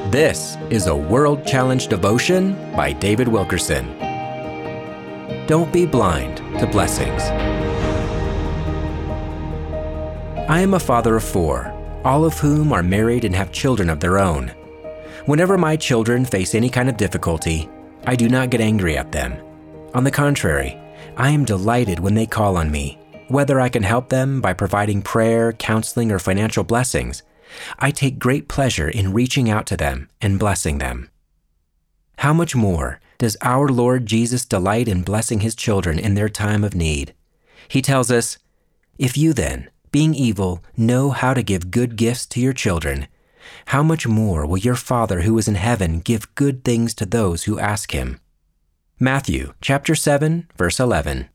This is a World Challenge devotion by David Wilkerson. Don't be blind to blessings. I am a father of 4, all of whom are married and have children of their own. Whenever my children face any kind of difficulty, I do not get angry at them. On the contrary, I am delighted when they call on me, whether I can help them by providing prayer, counseling, or financial blessings. I take great pleasure in reaching out to them and blessing them. How much more does our Lord Jesus delight in blessing his children in their time of need? He tells us, "If you then, being evil, know how to give good gifts to your children, how much more will your Father who is in heaven give good things to those who ask him?" Matthew chapter 7, verse 11.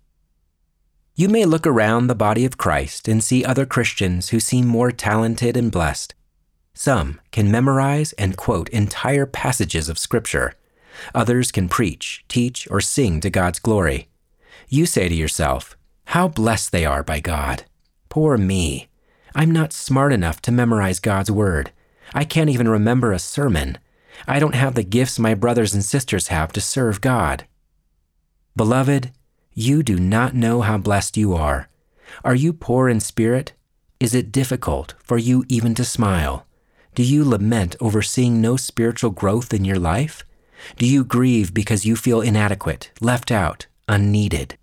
You may look around the body of Christ and see other Christians who seem more talented and blessed. Some can memorize and quote entire passages of Scripture. Others can preach, teach, or sing to God's glory. You say to yourself, "How blessed they are by God. Poor me. I'm not smart enough to memorize God's Word. I can't even remember a sermon. I don't have the gifts my brothers and sisters have to serve God." Beloved, you do not know how blessed you are. Are you poor in spirit? Is it difficult for you even to smile? Do you lament over seeing no spiritual growth in your life? Do you grieve because you feel inadequate, left out, unneeded?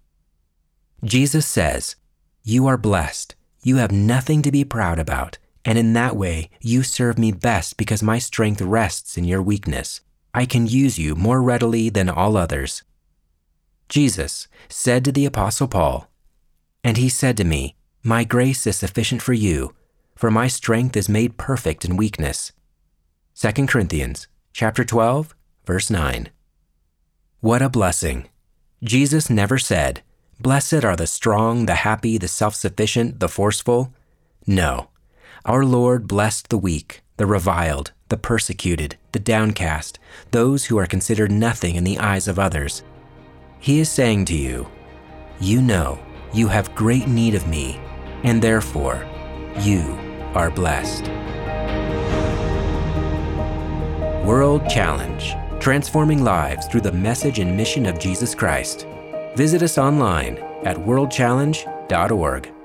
Jesus says, "You are blessed. You have nothing to be proud about, and in that way you serve me best because my strength rests in your weakness. I can use you more readily than all others." Jesus said to the Apostle Paul, "And he said to me, 'My grace is sufficient for you, for my strength is made perfect in weakness.'" 2 Corinthians chapter 12, verse 9. What a blessing. Jesus never said, "Blessed are the strong, the happy, the self-sufficient, the forceful." No, our Lord blessed the weak, the reviled, the persecuted, the downcast, those who are considered nothing in the eyes of others. He is saying to you, "You know you have great need of me, and therefore you are blessed." World Challenge, transforming lives through the message and mission of Jesus Christ. Visit us online at worldchallenge.org.